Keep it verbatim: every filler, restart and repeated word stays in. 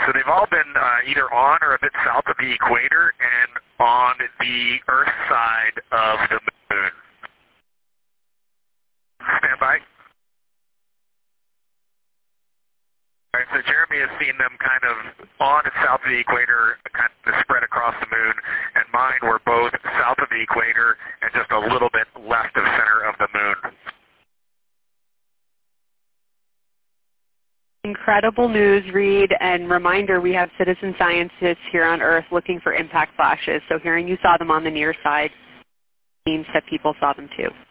So they've all been uh, either on or a bit south of the equator and on the Earth side of the moon. Stand by. All right, so Jeremy has seen them kind of on and south of the equator, kind of spread across the moon, and mine were both south of the equator and just a little bit left of center of the moon. Incredible news, Reed, and reminder, we have citizen scientists here on Earth looking for impact flashes, so hearing you saw them on the near side means that people saw them too.